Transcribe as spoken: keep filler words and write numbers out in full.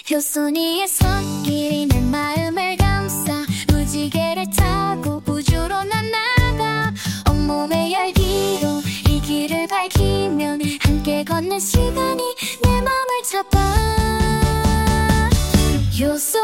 효순이의 손길이 내 마음을 감싸 무지개를 타고 우주로 난 나가 온몸의 열기로 이 길을 밝히면 함께 걷는 시간이 내 맘을 잡아. 효소